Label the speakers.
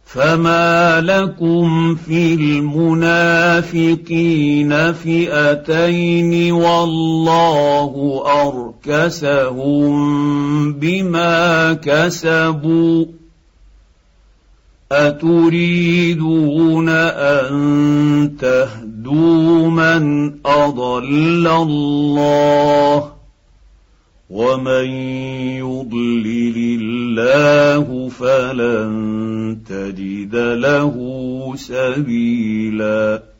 Speaker 1: فما لكم في المنافقين فئتين والله أركسهم بما كسبوا أتريدون أن تهدوا من أضل الله ومن يضلل الله فلن تجد له سبيلا